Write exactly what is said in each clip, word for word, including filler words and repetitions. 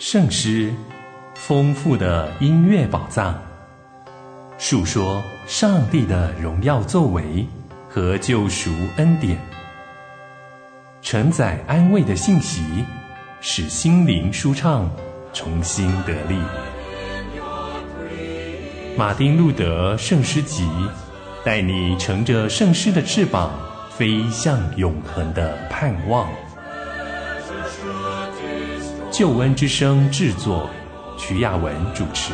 圣诗，丰富的音乐宝藏，述说上帝的荣耀作为和救赎恩典，承载安慰的信息，使心灵舒畅，重新得力。马丁路德圣诗集，带你乘着圣诗的翅膀，飞向永恒的盼望。救恩之声制作，徐雅文主持。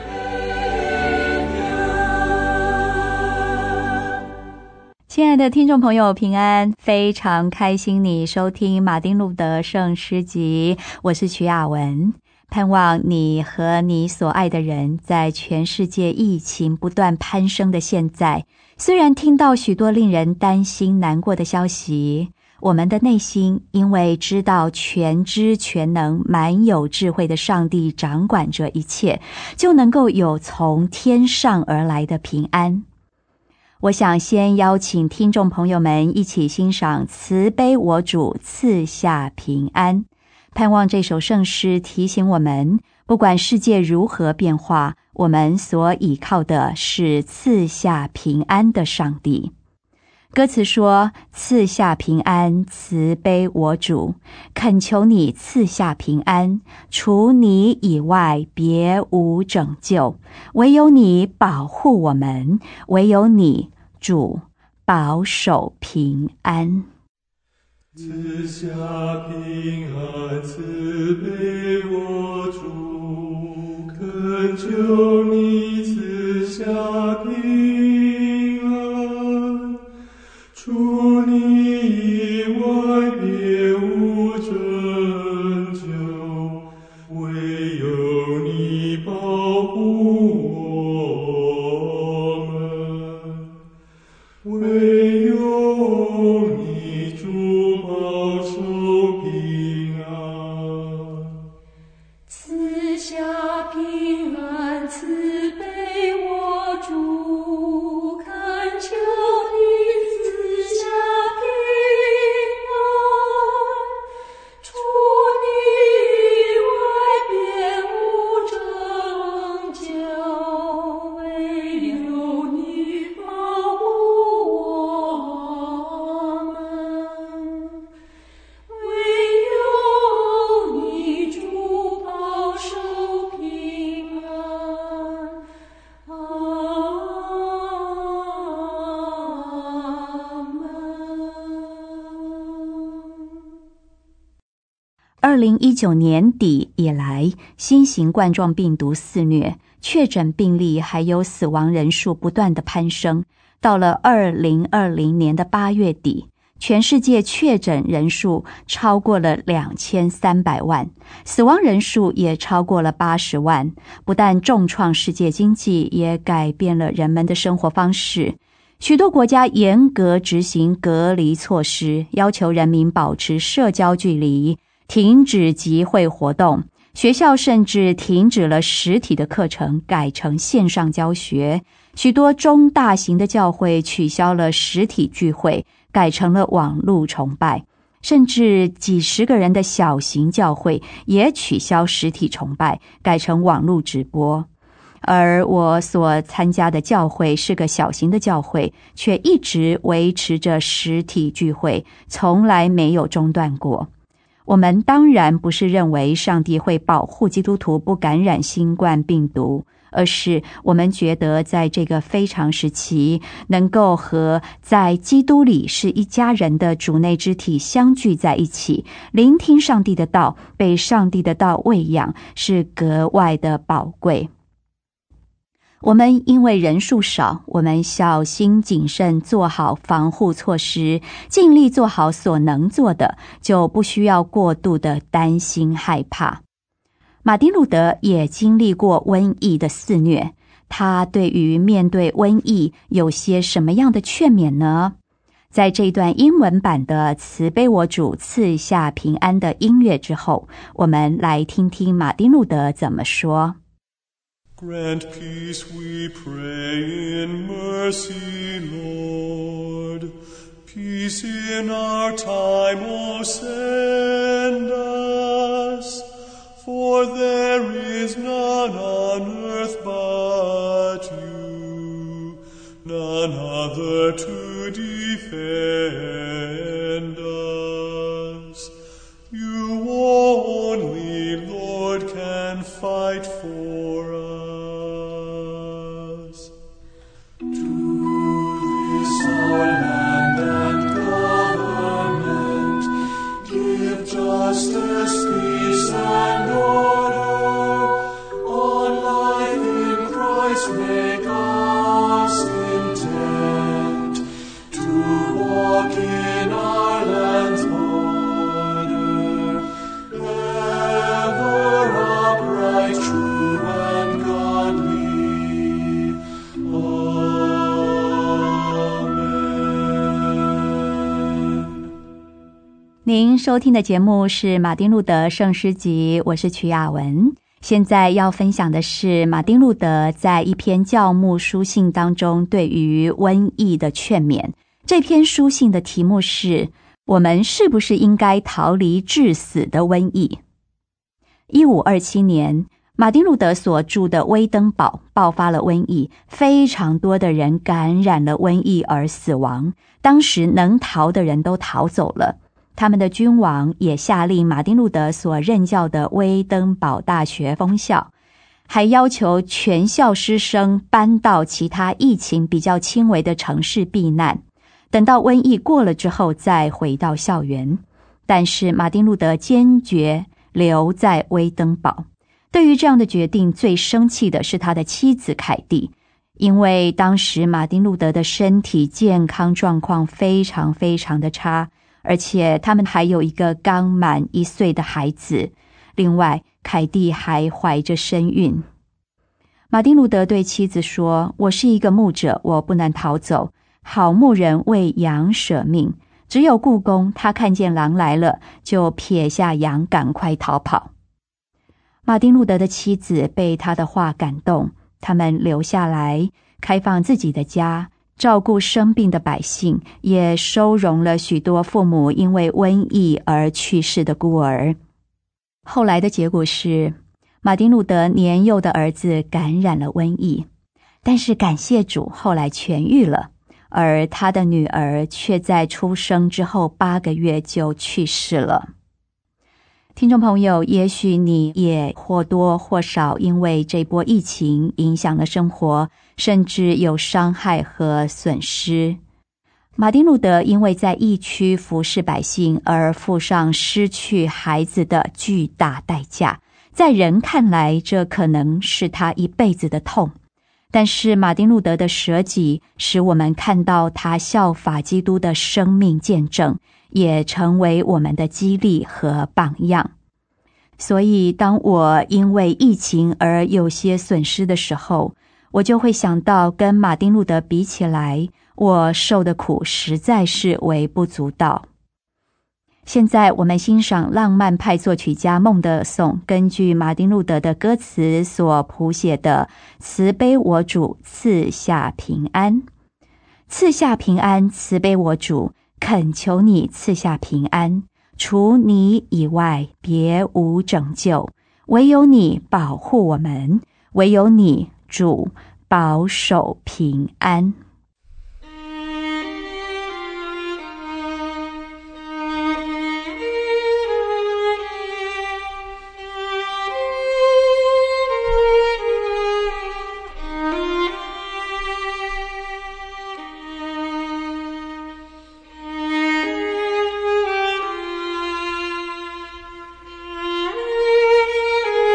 亲爱的听众朋友，平安，非常开心你收听马丁路德圣诗集，我是徐雅文。盼望你和你所爱的人，在全世界疫情不断攀升的现在，虽然听到许多令人担心难过的消息，我们的内心因为知道全知全能满有智慧的上帝掌管着一切，就能够有从天上而来的平安。我想先邀请听众朋友们一起欣赏慈悲我主赐下平安。盼望这首圣诗提醒我们，不管世界如何变化，我们所倚靠的是赐下平安的上帝。歌词说，赐下平安，慈悲我主，恳求你赐下平安，除你以外别无拯救，唯有你保护我们，唯有你主保守平安。 赐下平安，慈悲我主，恳求你赐下平安，除你以外别无拯救，唯有你保护我们，唯有你主保守平安。 赐下平安，慈悲我主，恳求你赐下平安，除你以外别无拯救，唯有你保护我们，唯有你主保守平安。阿门。 二零一九年底以来，新型冠状病毒肆虐，确诊病例还有死亡人数不断的攀升。到了二零二零年的八月底，全世界确诊人数超过了两千三百万，死亡人数也超过了八十万。不但重创世界经济，也改变了人们的生活方式。许多国家严格执行隔离措施，要求人民保持社交距离，停止集会活动。学校甚至停止了实体的课程，改成线上教学。许多中大型的教会取消了实体聚会，改成了网络崇拜。甚至几十个人的小型教会也取消实体崇拜，改成网络直播。而我所参加的教会是个小型的教会，却一直维持着实体聚会，从来没有中断过。我们当然不是认为上帝会保护基督徒不感染新冠病毒，而是我们觉得在这个非常时期，能够和在基督里是一家人的主内肢体相聚在一起，聆听上帝的道，被上帝的道喂养，是格外的宝贵。我们因为人数少，我们小心谨慎做好防护措施，尽力做好所能做的，就不需要过度的担心害怕。马丁路德也经历过瘟疫的肆虐，他对于面对瘟疫有些什么样的劝勉呢？在这段英文版的慈悲我主赐下平安的音乐之后，我们来听听马丁路德怎么说。 Grant peace, we pray, in mercy, Lord. Peace in our time, O send us. For For there is none on earth but you, none other to defend us. You only, Lord, can fight for us. To this our land and government, give justice, peace, and order. On life in Christ make us intent, to walk in our land's border, ever upright, true, and godly. Amen. 您收听的节目是马丁路德圣诗集，我是曲雅文。现在要分享的是马丁路德在一篇教牧书信当中对于瘟疫的劝勉。这篇书信的题目是：我们是不是应该逃离致死的瘟疫？一五二七年，马丁路德所住的威登堡爆发了瘟疫，非常多的人感染了瘟疫而死亡。当时能逃的人都逃走了。他们的君王也下令马丁路德所任教的威登堡大学封校，还要求全校师生搬到其他疫情比较轻微的城市避难，等到瘟疫过了之后再回到校园。但是马丁路德坚决留在威登堡。对于这样的决定，最生气的是他的妻子凯蒂，因为当时马丁路德的身体健康状况非常非常的差，而且他们还有一个刚满一岁的孩子，另外凯蒂还怀着身孕。马丁路德对妻子说：我是一个牧者，我不能逃走，好牧人为羊舍命，只有雇工他看见狼来了，就撇下羊赶快逃跑。马丁路德的妻子被他的话感动，他们留下来开放自己的家，照顾生病的百姓，也收容了许多父母因为瘟疫而去世的孤儿。后来的结果是，马丁路德年幼的儿子感染了瘟疫，但是感谢主，后来痊愈了，而他的女儿却在出生之后八个月就去世了。听众朋友，也许你也或多或少因为这波疫情影响了生活，甚至有伤害和损失。马丁路德因为在疫区服侍百姓而付上失去孩子的巨大代价，在人看来，这可能是他一辈子的痛。但是马丁路德的舍己使我们看到他效法基督的生命见证，也成为我们的激励和榜样。所以当我因为疫情而有些损失的时候，我就会想到跟马丁路德比起来，我受的苦实在是微不足道。现在我们欣赏浪漫派作曲家孟德尔颂根据马丁路德的歌词所谱写的慈悲我主赐下平安。赐下平安，慈悲我主，恳求你赐下平安，除你以外别无拯救，唯有你保护我们，唯有你主保守平安。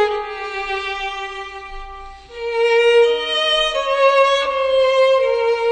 Thank you.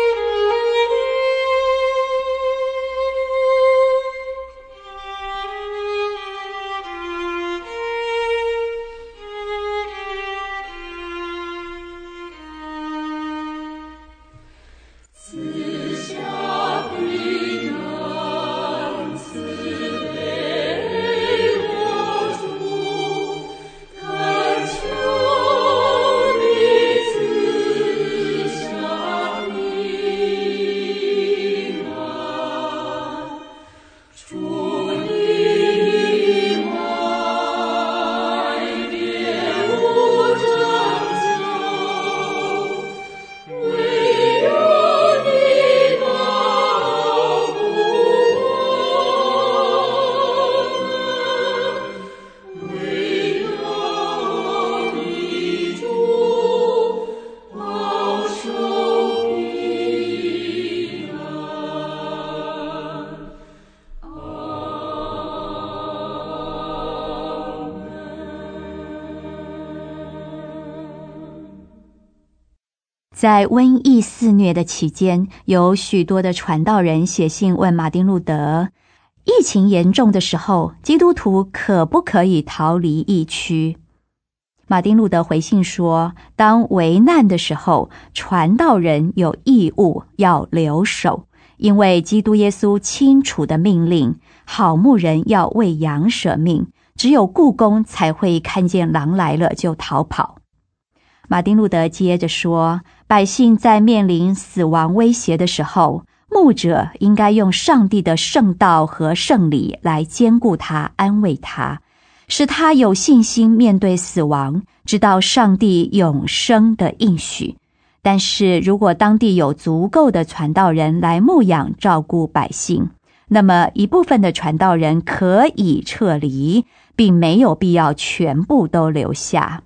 在瘟疫肆虐的期间，有许多的传道人写信问马丁路德，疫情严重的时候，基督徒可不可以逃离疫区？马丁路德回信说，当危难的时候，传道人有义务要留守，因为基督耶稣清楚的命令，好牧人要为羊舍命，只有雇工才会看见狼来了就逃跑。马丁路德接着说，百姓在面临死亡威胁的时候，牧者应该用上帝的圣道和圣礼来坚固他，安慰他，使他有信心面对死亡，知道上帝永生的应许。但是如果当地有足够的传道人来牧养照顾百姓，那么一部分的传道人可以撤离，并没有必要全部都留下。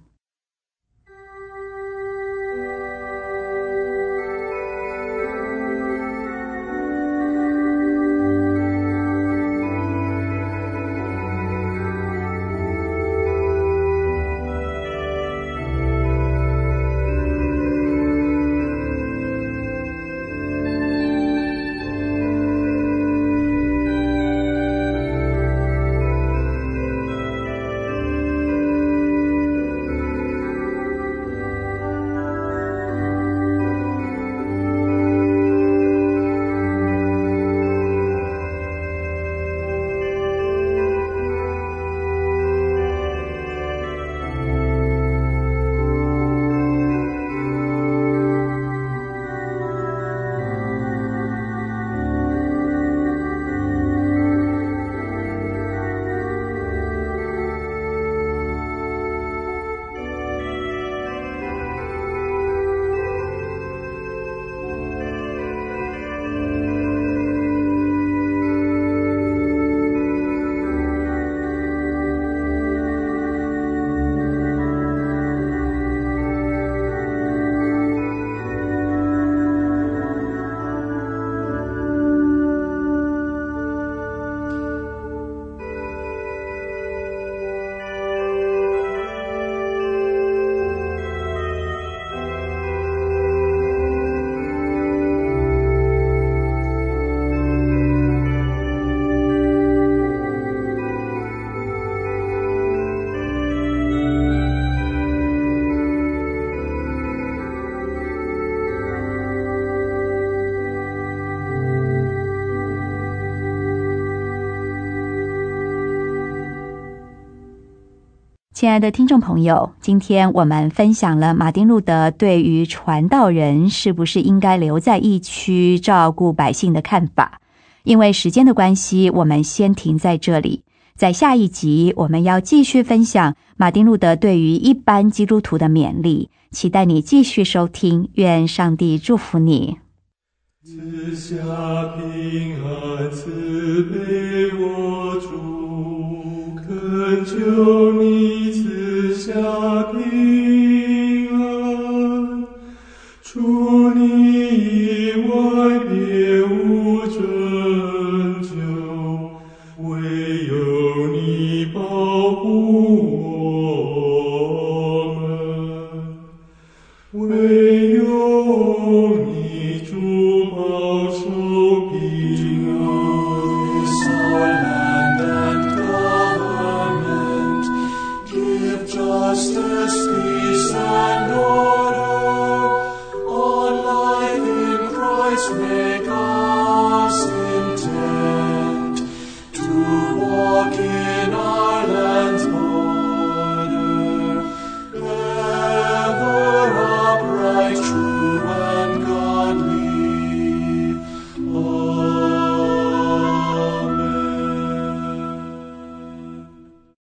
亲爱的听众朋友，今天我们分享了马丁路德对于传道人是不是应该留在疫区照顾百姓的看法。因为时间的关系，我们先停在这里。在下一集，我们要继续分享马丁路德对于一般基督徒的勉励。期待你继续收听，愿上帝祝福你。 赐下平安，赐给我主，恳求你